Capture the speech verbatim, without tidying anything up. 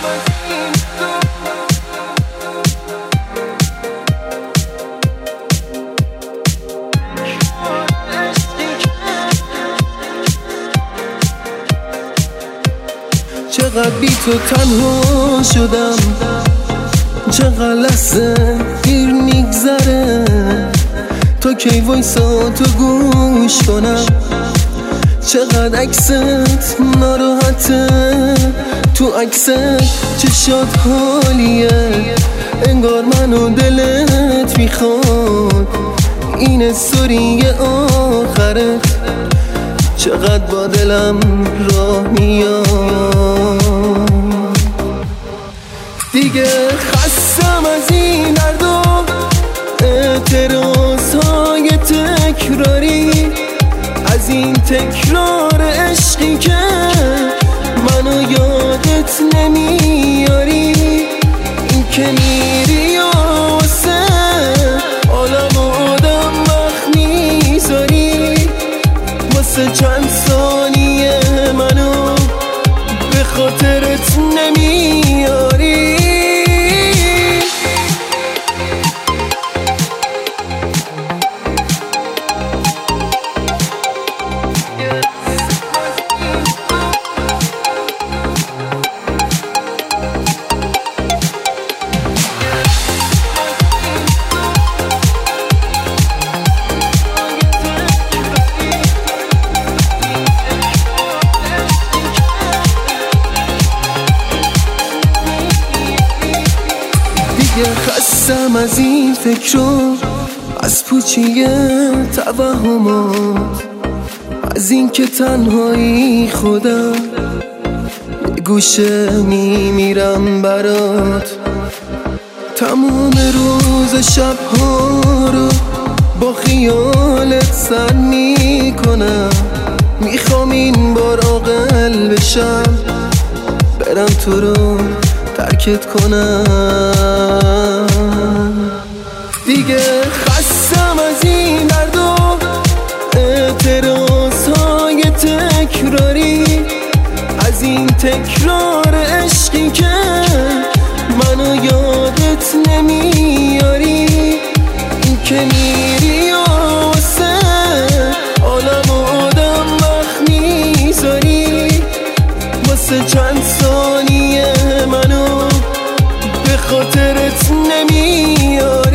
چقدر بی تو تنها شدم، چقدر لحظه دیر میگذره تا کی وایسا تو گوش کنم. چقدر عکست ناراحته، تو عکست چشات حالیه، انگار منو دلت میخواد این استوری آخرت. چقدر با دلم راه میاد، دیگه خستم از این درد و اعتراضهای تکراری، از این تکرار عشقی که منو یادت نمیاری. این که میری واسه عالم آدم وقت میذاری، واسه چند ثانیه منو به خاطرت نمیاری. خستم از این فکر و از پوچی توهمات، از این که تنهایی خودم یه گوشه میمیرم برات. تمام روز شبها رو با خیالت سر میکنم، میخوام این بار عاقل بشم، برم تو رو ترکت کنم. دیگه خستم از این درد و اعتراضهای تکراری، از این تکرار عشقی که منو یادت نمیاری. این که میری واسه عالم آدم وقت میذاری، واسه چند ثانیه منو به خاطرت نمیاری.